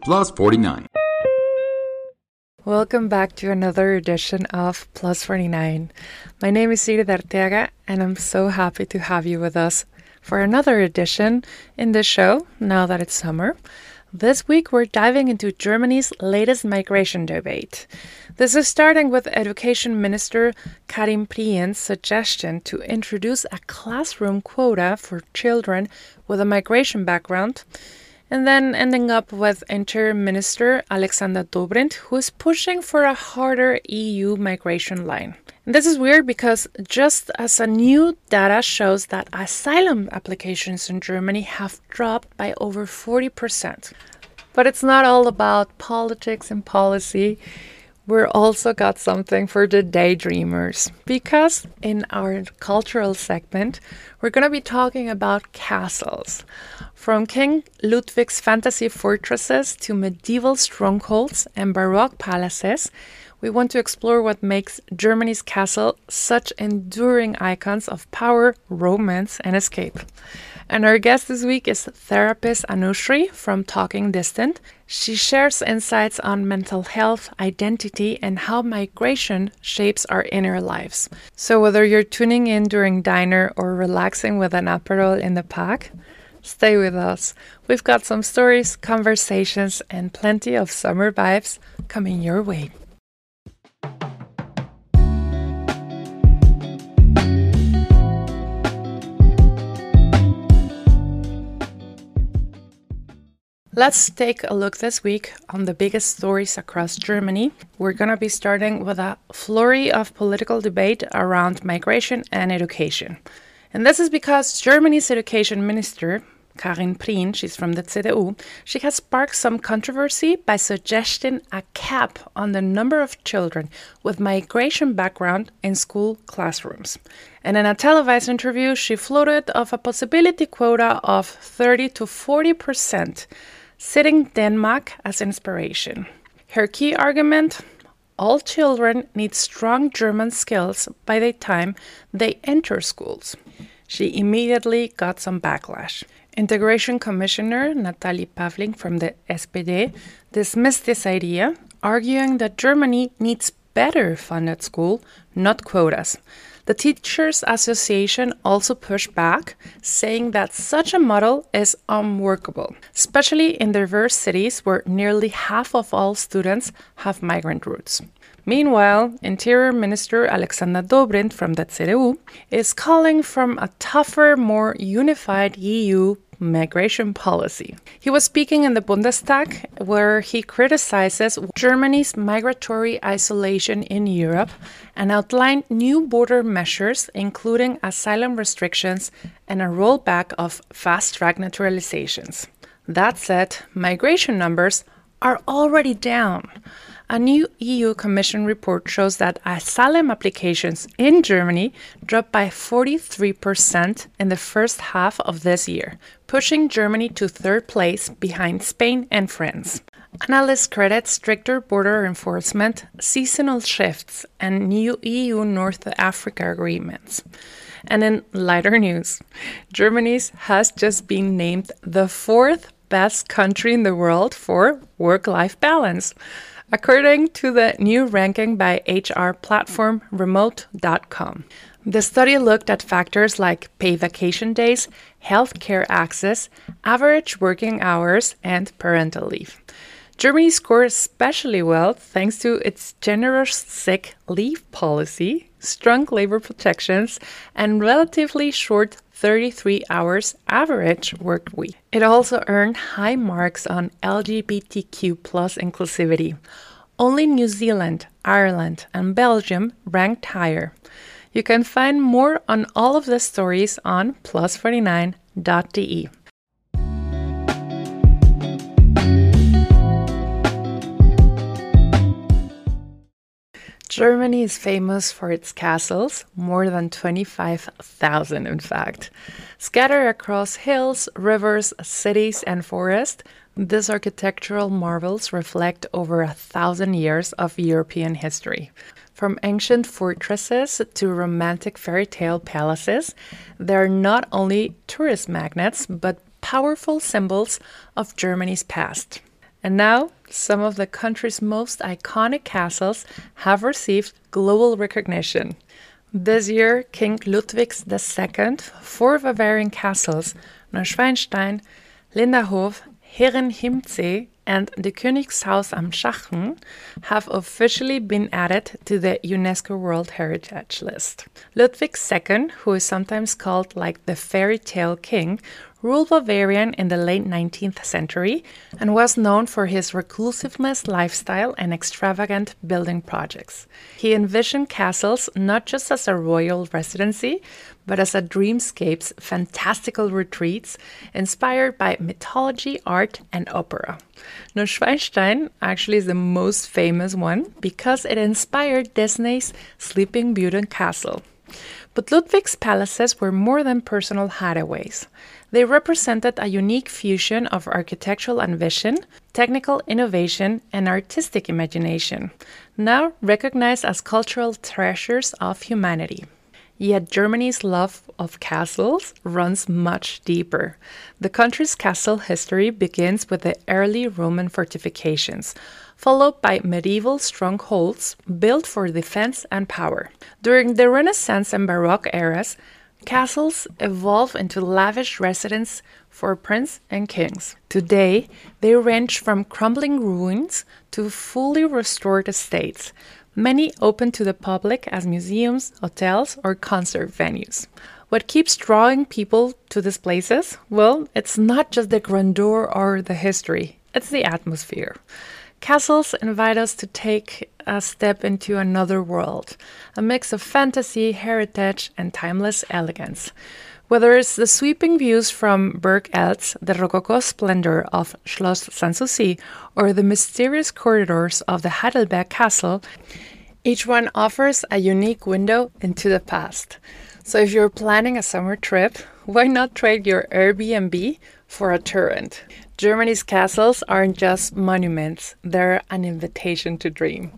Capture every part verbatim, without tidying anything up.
Plus forty-nine. Welcome back to another edition of Plus forty-nine. My name is Sigrid Arteaga, and I'm so happy to have you with us for another edition in this show, now that it's summer. This week, we're diving into Germany's latest migration debate. This is starting with Education Minister Karin Prien's suggestion to introduce a classroom quota for children with a migration background, and then ending up with Interior Minister Alexander Dobrindt, who is pushing for a harder E U migration line. And this is weird because just as a new data shows that asylum applications in Germany have dropped by over forty percent. But it's not all about politics and policy. We're also got something for the daydreamers, because in our cultural segment, we're going to be talking about castles. From King Ludwig's fantasy fortresses to medieval strongholds and Baroque palaces, we want to explore what makes Germany's castle such enduring icons of power, romance, and escape. And our guest this week is therapist Anushri from Talking Distant. She shares insights on mental health, identity, and how migration shapes our inner lives. So whether you're tuning in during diner or relaxing with an Aperol in the pack, stay with us. We've got some stories, conversations, and plenty of summer vibes coming your way. Let's take a look this week on the biggest stories across Germany. We're going to be starting with a flurry of political debate around migration and education. And this is because Germany's education minister, Karin Prien, she's from the C D U, she has sparked some controversy by suggesting a cap on the number of children with migration background in school classrooms. And in a televised interview, she floated of a possibility quota of thirty to forty percent, citing Denmark as inspiration. Her key argument: all children need strong German skills by the time they enter schools. She immediately got some backlash. Integration Commissioner Natalie Pavling from the S P D dismissed this idea, arguing that Germany needs better funded school, not quotas. The Teachers Association also pushed back, saying that such a model is unworkable, especially in diverse cities where nearly half of all students have migrant roots. Meanwhile, Interior Minister Alexander Dobrindt from the C D U is calling for a tougher, more unified E U migration policy. He was speaking in the Bundestag, where he criticizes Germany's migratory isolation in Europe and outlined new border measures, including asylum restrictions and a rollback of fast-track naturalizations. That said, migration numbers are already down. A new E U Commission report shows that asylum applications in Germany dropped by forty-three percent in the first half of this year, pushing Germany to third place behind Spain and France. Analysts credit stricter border enforcement, seasonal shifts, and new E U-North Africa agreements. And in lighter news, Germany has just been named the fourth best country in the world for work-life balance, according to the new ranking by H R platform remote dot com. The study looked at factors like paid vacation days, healthcare access, average working hours, and parental leave. Germany scored especially well thanks to its generous sick leave policy, strong labor protections, and relatively short thirty-three hours average work week. It also earned high marks on L G B T Q plus inclusivity. Only New Zealand, Ireland, and Belgium ranked higher. You can find more on all of the stories on plus forty-nine dot d e. Germany is famous for its castles, more than twenty-five thousand in fact. Scattered across hills, rivers, cities, and forests, these architectural marvels reflect over a thousand years of European history. From ancient fortresses to romantic fairy tale palaces, they are not only tourist magnets, but powerful symbols of Germany's past. And now, some of the country's most iconic castles have received global recognition. This year, King Ludwig the Second, four Bavarian castles, Neuschwanstein, Linderhof, Herrenchiemsee, and the Königshaus am Schachen have officially been added to the UNESCO World Heritage List. Ludwig the Second, who is sometimes called like the fairy tale king, ruled Bavaria in the late nineteenth century and was known for his reclusiveness lifestyle and extravagant building projects. He envisioned castles not just as a royal residency, but as a dreamscape's fantastical retreats inspired by mythology, art, and opera. Neuschwanstein actually is the most famous one because it inspired Disney's Sleeping Beauty castle. But Ludwig's palaces were more than personal hideaways. They represented a unique fusion of architectural ambition, technical innovation, and artistic imagination, now recognized as cultural treasures of humanity. Yet Germany's love of castles runs much deeper. The country's castle history begins with the early Roman fortifications, followed by medieval strongholds built for defense and power. During the Renaissance and Baroque eras, castles evolved into lavish residences for princes and kings. Today, they range from crumbling ruins to fully restored estates, many open to the public as museums, hotels, or concert venues. What keeps drawing people to these places? Well, it's not just the grandeur or the history, it's the atmosphere. Castles invite us to take a step into another world, a mix of fantasy, heritage, and timeless elegance. Whether it's the sweeping views from Burg Eltz, the Rococo splendor of Schloss Sanssouci, or the mysterious corridors of the Heidelberg Castle, each one offers a unique window into the past. So if you're planning a summer trip, why not trade your Airbnb for a Turrent? Germany's castles aren't just monuments, they're an invitation to dream.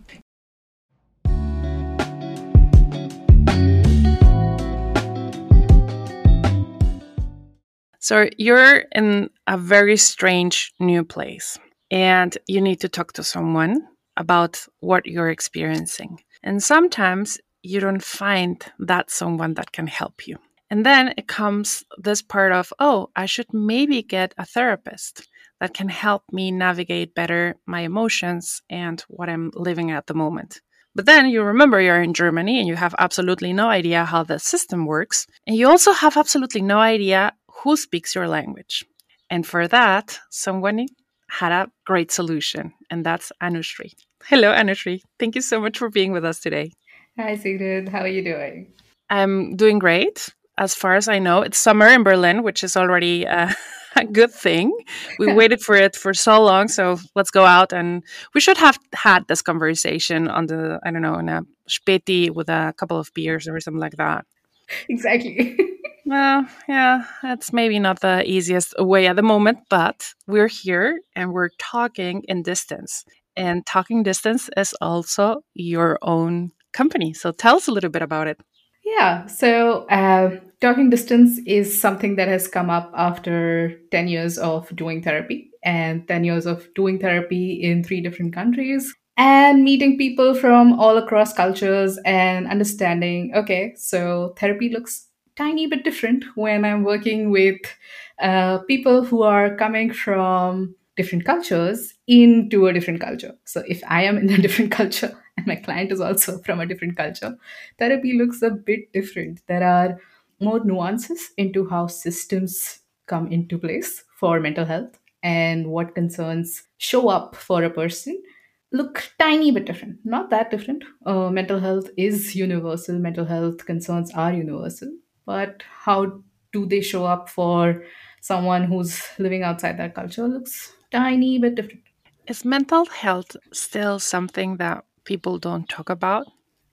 So you're in a very strange new place and you need to talk to someone about what you're experiencing. And sometimes you don't find that someone that can help you. And then it comes this part of, oh, I should maybe get a therapist that can help me navigate better my emotions and what I'm living at the moment. But then you remember you're in Germany and you have absolutely no idea how the system works. And you also have absolutely no idea who speaks your language. And for that, someone had a great solution, and that's Anushree. Hello, Anushree. Thank you so much for being with us today. Hi, Sigrid. How are you doing? I'm doing great. As far as I know, it's summer in Berlin, which is already uh, a good thing. We waited for it for so long, so let's go out. And we should have had this conversation on the, I don't know, in a Späti with a couple of beers or something like that. Exactly. Well, yeah, that's maybe not the easiest way at the moment, but we're here and we're talking in distance. And talking distance is also your own company. So tell us a little bit about it. Yeah. So, uh, talking distance is something that has come up after ten years of doing therapy and ten years of doing therapy in three different countries and meeting people from all across cultures and understanding, okay, so therapy looks tiny bit different when I'm working with uh, people who are coming from different cultures into a different culture. So if I am in a different culture and my client is also from a different culture, therapy looks a bit different. There are more nuances into how systems come into place for mental health and what concerns show up for a person look tiny bit different, not that different. Uh, mental health is universal, mental health concerns are universal, but how do they show up for someone who's living outside that culture looks tiny bit different. Is mental health still something that people don't talk about?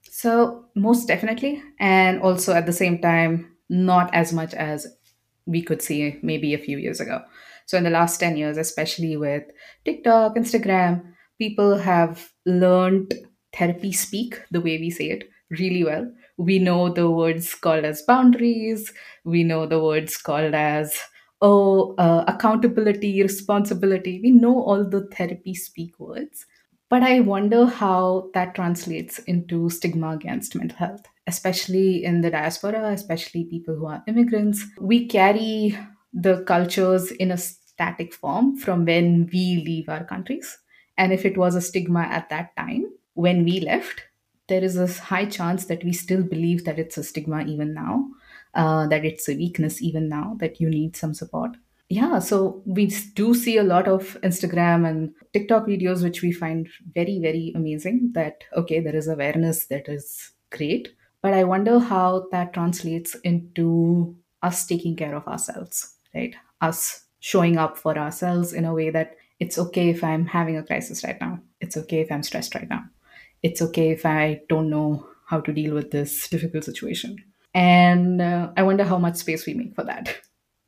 So, most definitely. And also at the same time, not as much as we could see maybe a few years ago. So, in the last ten years, especially with TikTok, Instagram, people have learned therapy speak, the way we say it, really well. We know the words called as boundaries, we know the words called as oh, uh, accountability, responsibility. We know all the therapy speak words, but I wonder how that translates into stigma against mental health, especially in the diaspora, especially people who are immigrants. We carry the cultures in a static form from when we leave our countries. And if it was a stigma at that time when we left, there is a high chance that we still believe that it's a stigma even now, uh, that it's a weakness even now, that you need some support. Yeah, so we do see a lot of Instagram and TikTok videos, which we find very, very amazing. That, okay, there is awareness that is great. But I wonder how that translates into us taking care of ourselves, right? Us showing up for ourselves in a way that it's okay if I'm having a crisis right now. It's okay if I'm stressed right now. It's okay if I don't know how to deal with this difficult situation. And uh, I wonder how much space we make for that.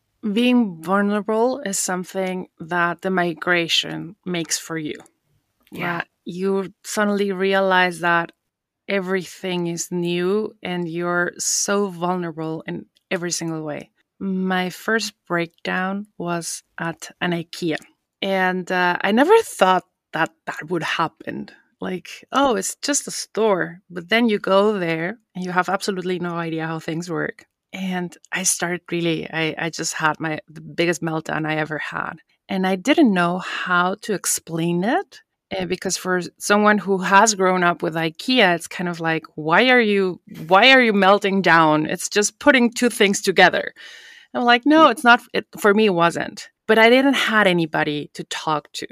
Being vulnerable is something that the migration makes for you. Yeah. That you suddenly realize that everything is new and you're so vulnerable in every single way. My first breakdown was at an IKEA, and uh, I never thought that that would happen. Like, oh, it's just a store. But then you go there and you have absolutely no idea how things work. And I started really, I, I just had my the biggest meltdown I ever had. And I didn't know how to explain it. Uh, because for someone who has grown up with IKEA, it's kind of like, why are you why are you melting down? It's just putting two things together. I'm like, no, it's not. It, for me, it wasn't. But I didn't had anybody to talk to.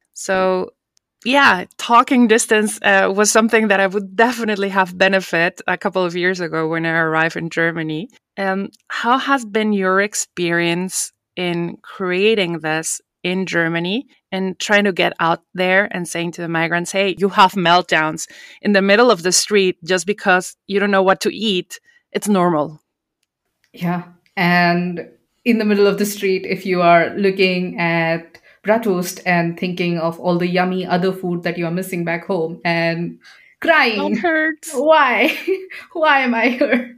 So yeah, talking distance uh, was something that I would definitely have benefit a couple of years ago when I arrived in Germany. Um, how has been your experience in creating this in Germany and trying to get out there and saying to the migrants, hey, you have meltdowns in the middle of the street just because you don't know what to eat? It's normal. Yeah. And in the middle of the street, if you are looking at bratwurst and thinking of all the yummy other food that you are missing back home and That crying, hurts. why? Why am I here?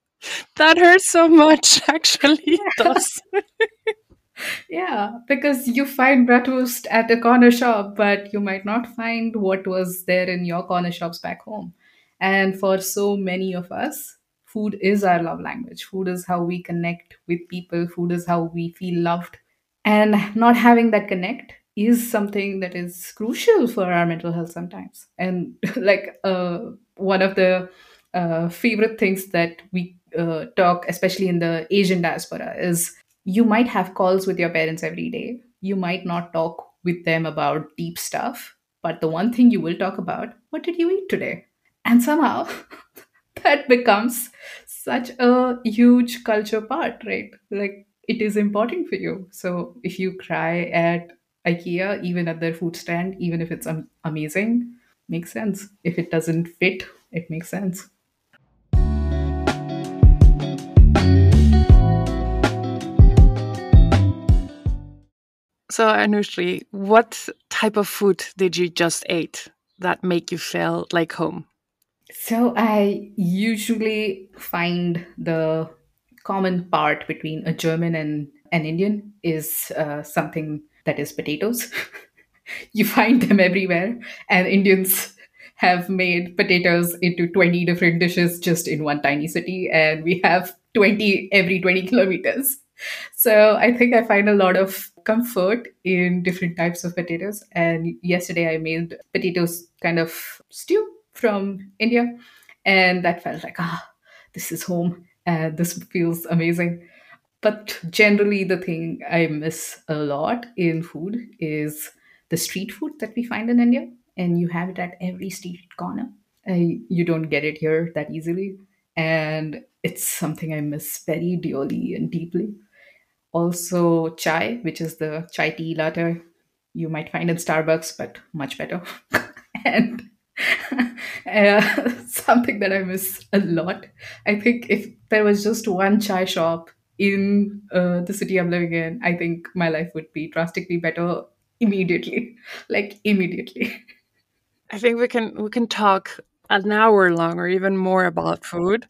That hurts so much, actually. It does. Yeah, because you find bratwurst at a corner shop, but you might not find what was there in your corner shops back home. And for so many of us, food is our love language. Food is how we connect with people. Food is how we feel loved. And not having that connect is something that is crucial for our mental health sometimes. And like uh, one of the uh, favorite things that we uh, talk, especially in the Asian diaspora, is you might have calls with your parents every day. You might not talk with them about deep stuff, but the one thing you will talk about, what did you eat today? And somehow that becomes such a huge culture part, right? Like it is important for you. So if you cry at IKEA, even at their food stand, even if it's am- amazing, makes sense. If it doesn't fit, it makes sense. So, Anushri, what type of food did you just eat that make you feel like home? So I usually find the common part between a German and an Indian is uh, something that is potatoes. You find them everywhere, and Indians have made potatoes into twenty different dishes just in one tiny city, and we have twenty every twenty kilometers. So I think I find a lot of comfort in different types of potatoes. And yesterday I made potatoes kind of stew from India, and that felt like, ah, this is home. And this feels amazing. But generally, the thing I miss a lot in food is the street food that we find in India, and you have it at every street corner. Uh, you don't get it here that easily, and it's something I miss very dearly and deeply. Also, chai, which is the chai tea latte you might find in Starbucks, but much better. and uh, something that I miss a lot. I think if there was just one chai shop in uh, the city I'm living in, I think my life would be drastically better immediately. Like, immediately. I think we can we can talk an hour long or even more about food.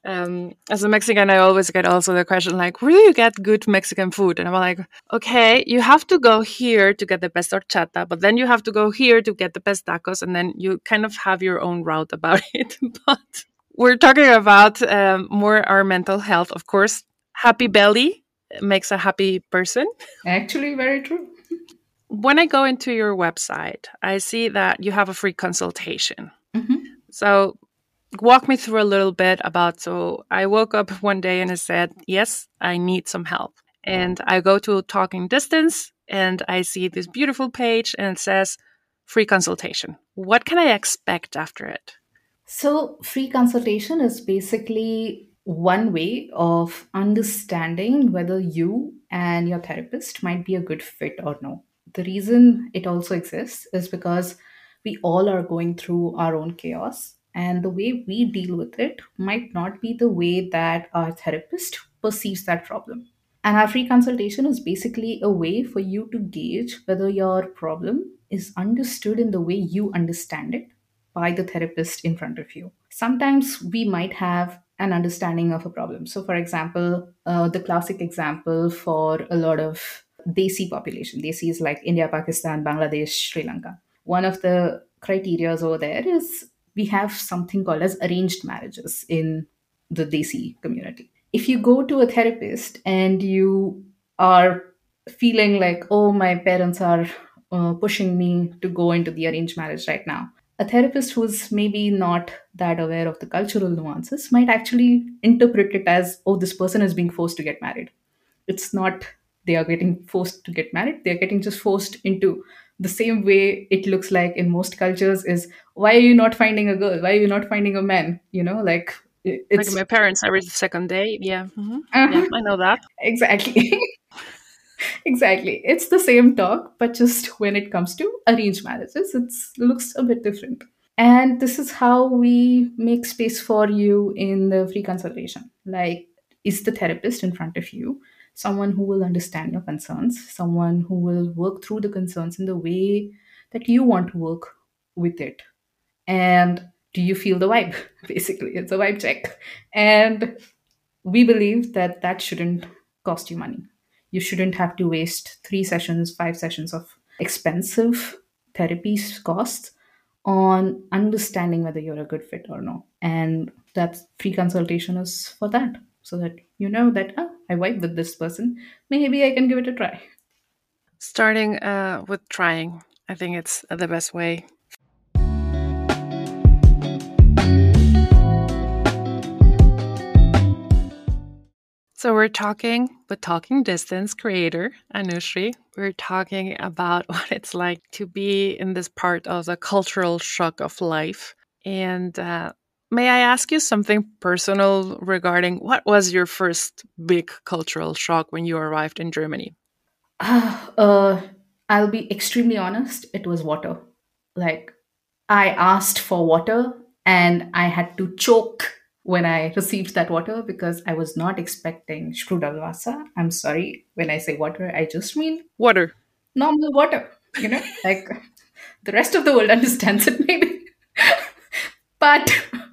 Um, as a Mexican, I always get also the question like, where do you get good Mexican food? And I'm like, okay, you have to go here to get the best horchata, but then you have to go here to get the best tacos, and then you kind of have your own route about it. But we're talking about um, more our mental health, of course. Happy belly makes a happy person. Actually, very true. When I go into your website, I see that you have a free consultation. Mhm. So walk me through a little bit about, so I woke up one day and I said, yes, I need some help. And I go to Talking Distance and I see this beautiful page and it says free consultation. What can I expect after it? So, free consultation is basically one way of understanding whether you and your therapist might be a good fit or no. The reason it also exists is because we all are going through our own chaos, and the way we deal with it might not be the way that our therapist perceives that problem. And our free consultation is basically a way for you to gauge whether your problem is understood in the way you understand it by the therapist in front of you. Sometimes we might have an understanding of a problem. So, for example, uh, the classic example for a lot of Desi population, Desi is like India, Pakistan, Bangladesh, Sri Lanka. One of the criterias over there is we have something called as arranged marriages in the Desi community. If you go to a therapist and you are feeling like, oh, my parents are uh, pushing me to go into the arranged marriage right now, a therapist who's maybe not that aware of the cultural nuances might actually interpret it as, oh, this person is being forced to get married. It's not they are getting forced to get married, they're getting just forced into the same way it looks like in most cultures is, why are you not finding a girl, why are you not finding a man, you know, like it- Like it's my parents every second day. Yeah. hmm Yeah, uh I know that. exactly. Exactly, it's the same talk, but just when it comes to arranged marriages it looks a bit different. And this is how we make space for you in the free consultation. Like, is the therapist in front of you someone who will understand your concerns, someone who will work through the concerns in the way that you want to work with it? And do you feel the vibe? Basically, it's a vibe check. And we believe that that shouldn't cost you money. You shouldn't have to waste three sessions, five sessions of expensive therapy costs on understanding whether you're a good fit or no. And that free consultation is for that, so that you know that, oh, I vibe with this person. Maybe I can give it a try. Starting uh, with trying, I think it's the best way. So we're talking with Talking Distance creator Anushri. We're talking about what it's like to be in this part of the cultural shock of life. And uh, may I ask you something personal regarding what was your first big cultural shock when you arrived in Germany? Ah, uh, I'll be extremely honest. It was water. Like, I asked for water and I had to choke when I received that water because I was not expecting Sprudelwasser. I'm sorry, when I say water, I just mean Water. normal water, you know, like the rest of the world understands it maybe. But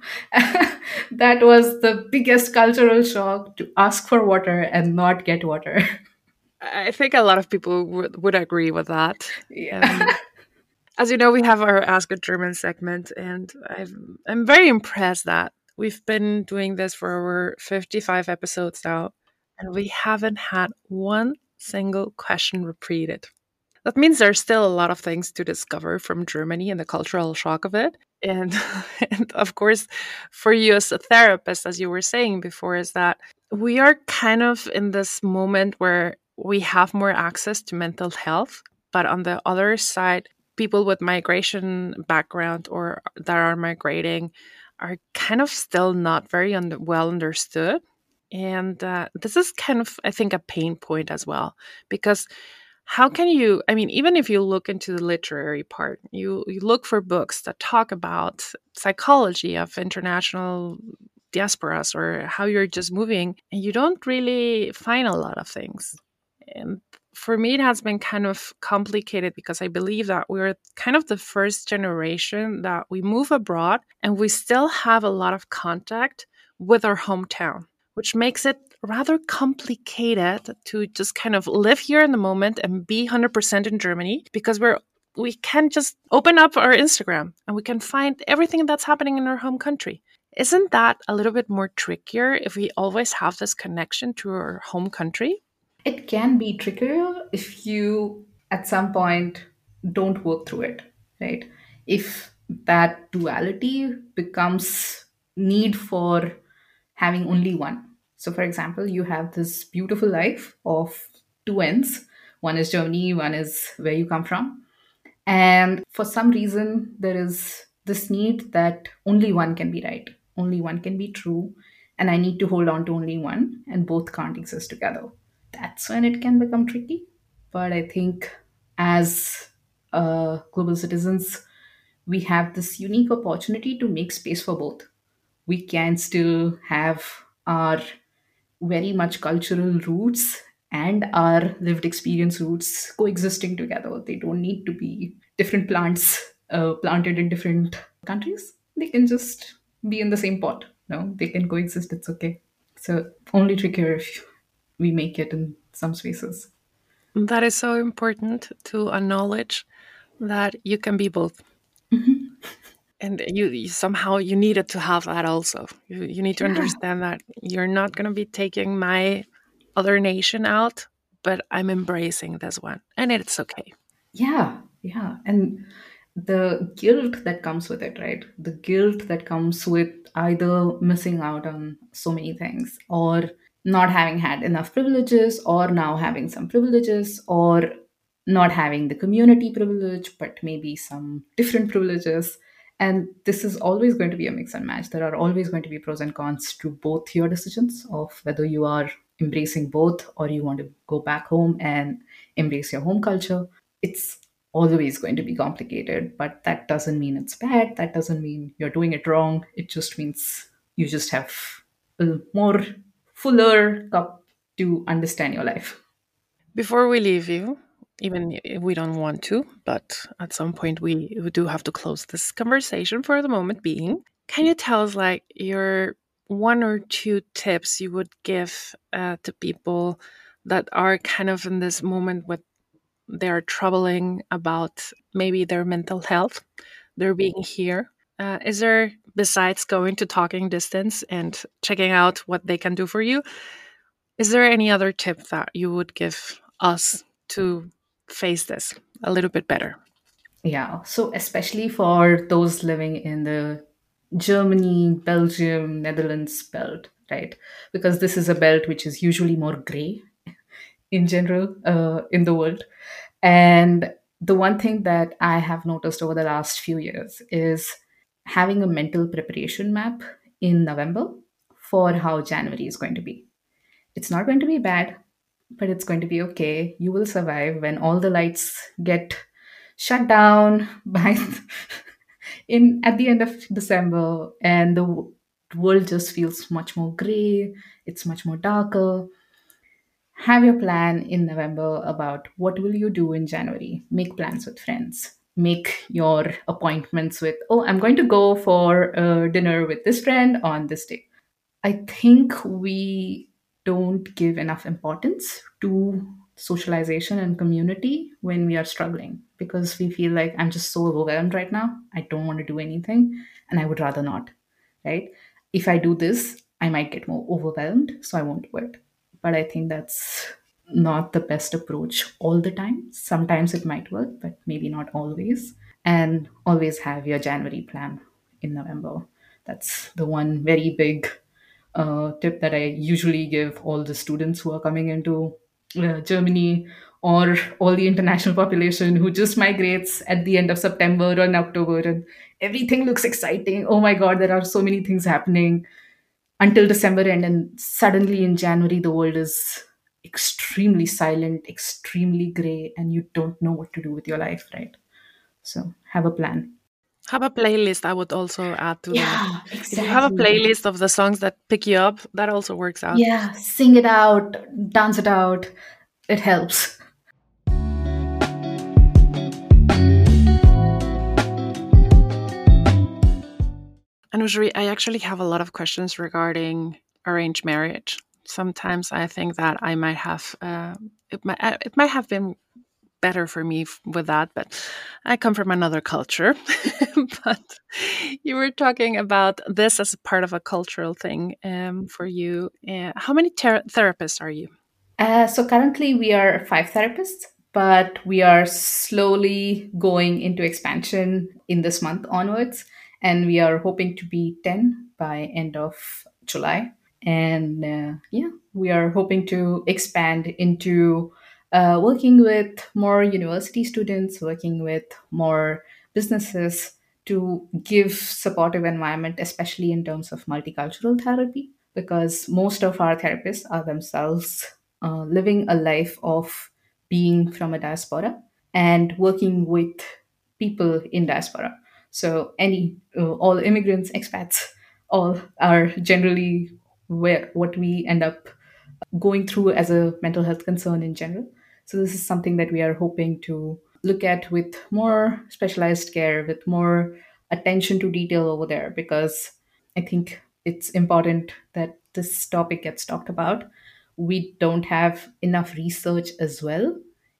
that was the biggest cultural shock, to ask for water and not get water. I think a lot of people would, would agree with that. Yeah. Um, as you know, we have our Ask a German segment, and I've, I'm very impressed that we've been doing this for over fifty-five episodes now, and we haven't had one single question repeated. That means there's still a lot of things to discover from Germany and the cultural shock of it. And, and of course, for you as a therapist, as you were saying before, is that we are kind of in this moment where we have more access to mental health. But on the other side, people with migration background or that are migrating are kind of still not very under, well understood. And uh, this is kind of, I think, a pain point as well, because how can you, I mean, even if you look into the literary part, you, you look for books that talk about psychology of international diasporas or how you're just moving, and you don't really find a lot of things. And for me, it has been kind of complicated because I believe that we're kind of the first generation that we move abroad and we still have a lot of contact with our hometown, which makes it rather complicated to just kind of live here in the moment and be one hundred percent in Germany, because we're we can just open up our Instagram and we can find everything that's happening in our home country. Isn't that a little bit more trickier if we always have this connection to our home country? It can be trickier if you, at some point, don't work through it, right? If that duality becomes need for having only one. So, for example, you have this beautiful life of two ends. One is Germany, one is where you come from. And for some reason, there is this need that only one can be right, only one can be true, and I need to hold on to only one, and both can't exist together. That's when it can become tricky. But I think as uh, global citizens, we have this unique opportunity to make space for both. We can still have our very much cultural roots and our lived experience roots coexisting together. They don't need to be different plants uh, planted in different countries. They can just be in the same pot. No, they can coexist. It's okay. So only trickier if we make it in some spaces. That is so important to acknowledge that you can be both. And you, you somehow you needed to have that also. You, you need to Yeah. understand that you're not going to be taking my other nation out, but I'm embracing this one, and it's okay. Yeah, yeah. And the guilt that comes with it, right? The guilt that comes with either missing out on so many things or not having had enough privileges or now having some privileges or not having the community privilege, but maybe some different privileges. And this is always going to be a mix and match. There are always going to be pros and cons to both your decisions of whether you are embracing both or you want to go back home and embrace your home culture. It's always going to be complicated, but that doesn't mean it's bad. That doesn't mean you're doing it wrong. It just means you just have a more fuller cup to understand your life. Before we leave you, even if we don't want to, but at some point we, we do have to close this conversation for the moment being. Can you tell us, like, your one or two tips you would give uh, to people that are kind of in this moment with they're troubling about maybe their mental health, their being here? Uh, is there, besides going to talking distance and checking out what they can do for you, is there any other tip that you would give us to face this a little bit better? Yeah. So, especially for those living in the Germany, Belgium, Netherlands belt, right? Because this is a belt which is usually more gray in general uh, in the world. And the one thing that I have noticed over the last few years is having a mental preparation map in November for how January is going to be. It's not going to be bad, but it's going to be okay. You will survive when all the lights get shut down by in at the end of December and the w- world just feels much more gray, it's much more darker. Have your plan in November about what will you do in January. Make plans with friends. Make your appointments with, oh, I'm going to go for a dinner with this friend on this day. I think we don't give enough importance to socialization and community when we are struggling because we feel like I'm just so overwhelmed right now. I don't want to do anything and I would rather not, right? If I do this, I might get more overwhelmed, so I won't do it. But I think that's not the best approach all the time. Sometimes it might work, but maybe not always. And always have your January plan in November. That's the one very big uh, tip that I usually give all the students who are coming into uh, Germany or all the international population who just migrates at the end of September or in October and everything looks exciting. Oh my God, there are so many things happening until December end, and suddenly in January the world is extremely silent, extremely gray, and you don't know what to do with your life, right? So have a plan. Have a playlist, I would also add to that. Yeah, If you have a exactly. playlist of the songs that pick you up, that also works out. Yeah, sing it out, dance it out. It helps. And Anushree, I actually have a lot of questions regarding arranged marriage. Sometimes I think that I might have uh, it might uh, it might have been better for me f- with that, but I come from another culture. But you were talking about this as a part of a cultural thing um, for you. Uh, how many ter- therapists are you? Uh, so currently we are five therapists, but we are slowly going into expansion in this month onwards, and we are hoping to be ten by end of July. And uh, yeah, we are hoping to expand into uh, working with more university students, working with more businesses to give supportive environment, especially in terms of multicultural therapy, because most of our therapists are themselves uh, living a life of being from a diaspora and working with people in diaspora. So any uh, all immigrants, expats, all are generally where what we end up going through as a mental health concern in general. So this is something that we are hoping to look at with more specialized care, with more attention to detail over there, because I think it's important that this topic gets talked about. We don't have enough research as well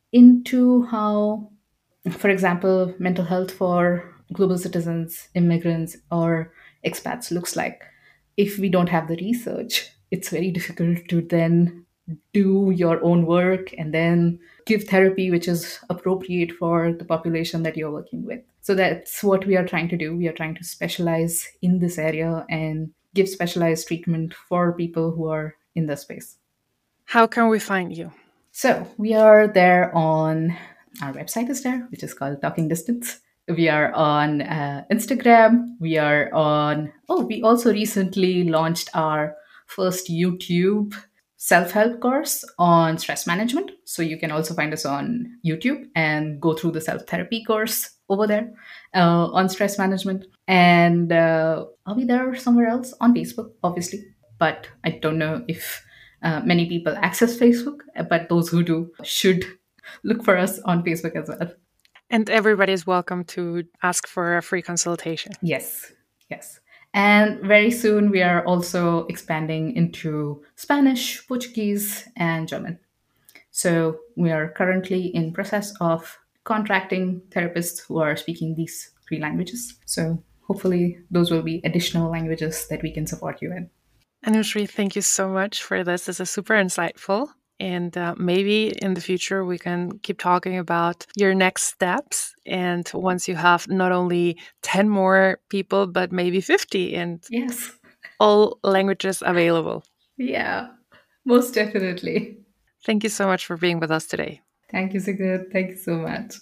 into how, for example, mental health for global citizens, immigrants, or expats looks like. If we don't have the research, it's very difficult to then do your own work and then give therapy which is appropriate for the population that you're working with. So that's what we are trying to do. We are trying to specialize in this area and give specialized treatment for people who are in the space. How can we find you? So we are there on our website is there, which is called Talking Distance. We are on uh, Instagram. We are on. Oh, we also recently launched our first YouTube self-help course on stress management. So you can also find us on YouTube and go through the self-therapy course over there uh, on stress management. And uh, are we there somewhere else on Facebook? Obviously, but I don't know if uh, many people access Facebook, but those who do should look for us on Facebook as well. And everybody is welcome to ask for a free consultation. Yes, yes. And very soon we are also expanding into Spanish, Portuguese, and German. So we are currently in process of contracting therapists who are speaking these three languages. So hopefully those will be additional languages that we can support you in. Anushree, thank you so much for this. This is super insightful. And uh, maybe in the future, we can keep talking about your next steps. And once you have not only ten more people, but maybe fifty and Yes. all languages available. Yeah, most definitely. Thank you so much for being with us today. Thank you, Sigurd. Thank you so much.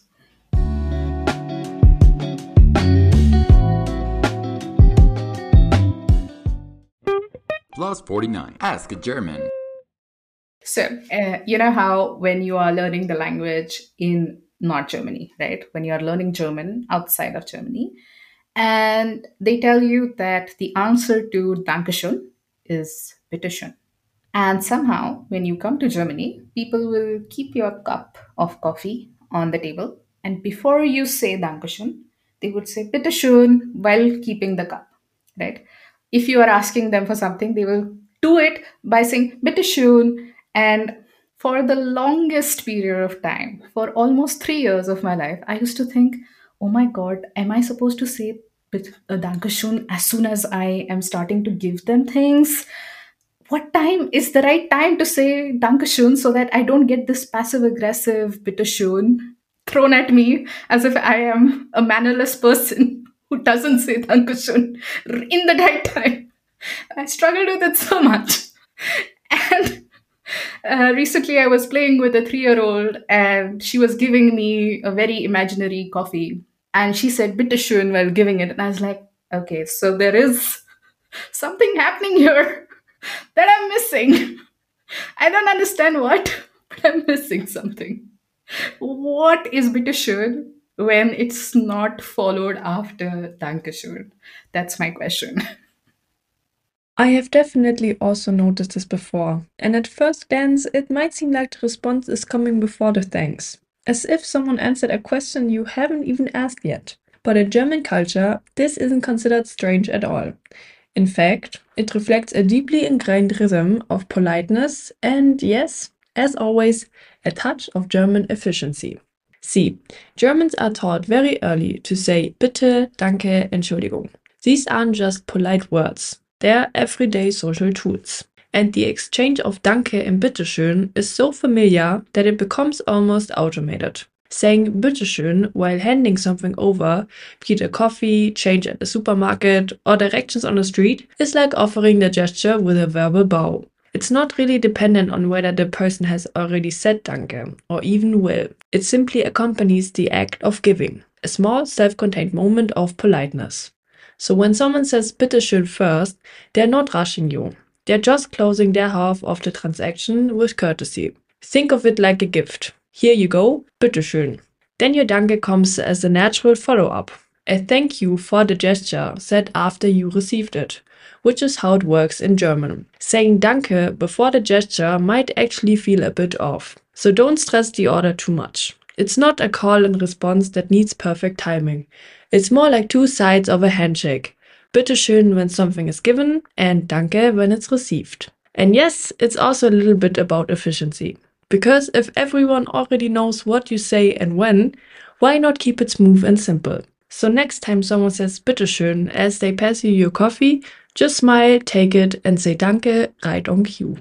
Plus forty-nine. Ask a German. So, uh, you know how when you are learning the language in not Germany, right? When you are learning German outside of Germany, and they tell you that the answer to Dankeschön is Bitteschön. And somehow, when you come to Germany, people will keep your cup of coffee on the table. And before you say Dankeschön, they would say Bitteschön while keeping the cup, right? If you are asking them for something, they will do it by saying Bitteschön. And for the longest period of time, for almost three years of my life, I used to think, oh my God, am I supposed to say Bit- uh, Dankeschön as soon as I am starting to give them things? What time is the right time to say Dankeschön so that I don't get this passive aggressive Bitteschön thrown at me as if I am a mannerless person who doesn't say Dankeschön in the right time. I struggled with it so much. And uh, recently I was playing with a three year old and she was giving me a very imaginary coffee. And she said Bitteschön while giving it. And I was like, okay, so there is something happening here that I'm missing. I don't understand what, but I'm missing something. What is Bitteschön when it's not followed after Dankeschön? That's my question. I have definitely also noticed this before, and at first glance, it might seem like the response is coming before the thanks, as if someone answered a question you haven't even asked yet. But in German culture, this isn't considered strange at all. In fact, it reflects a deeply ingrained rhythm of politeness and, yes, as always, a touch of German efficiency. See, Germans are taught very early to say bitte, danke, Entschuldigung. These aren't just polite words, they're everyday social tools. And the exchange of danke and bitteschön is so familiar that it becomes almost automated. Saying bitteschön while handing something over, be it a coffee, change at the supermarket, or directions on the street, is like offering the gesture with a verbal bow. It's not really dependent on whether the person has already said danke, or even will. It simply accompanies the act of giving, a small self-contained moment of politeness. So when someone says bitteschön first, they're not rushing you. They're just closing their half of the transaction with courtesy. Think of it like a gift. Here you go, bitteschön. Then your danke comes as a natural follow-up. A thank you for the gesture said after you received it, which is how it works in German. Saying danke before the gesture might actually feel a bit off. So don't stress the order too much. It's not a call and response that needs perfect timing. It's more like two sides of a handshake. Bitteschön when something is given and danke when it's received. And yes, it's also a little bit about efficiency. Because if everyone already knows what you say and when, why not keep it smooth and simple? So next time someone says bitteschön as they pass you your coffee, just smile, take it, and say danke right on cue.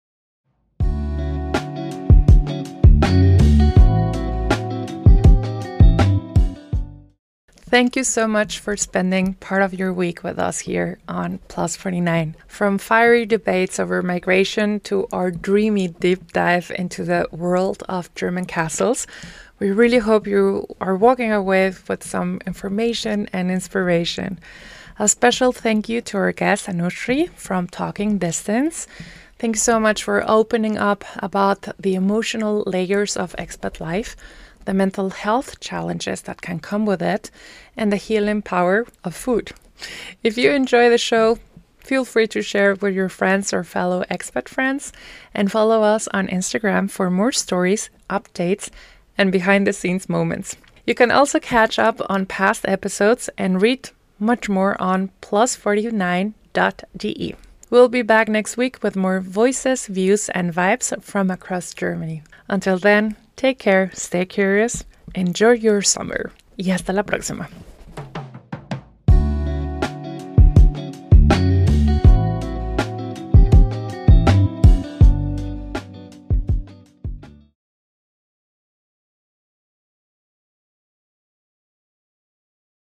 Thank you so much for spending part of your week with us here on Plus forty-nine. From fiery debates over migration to our dreamy deep dive into the world of German castles, we really hope you are walking away with some information and inspiration. A special thank you to our guest Anushree from Talking Distance. Thanks so much for opening up about the emotional layers of expat life, the mental health challenges that can come with it, and the healing power of food. If you enjoy the show, feel free to share it with your friends or fellow expat friends, and follow us on Instagram for more stories, updates, and behind-the-scenes moments. You can also catch up on past episodes and read much more on plus forty-nine dot d e. We'll be back next week with more voices, views, and vibes from across Germany. Until then, take care, stay curious, enjoy your summer. Y hasta la próxima.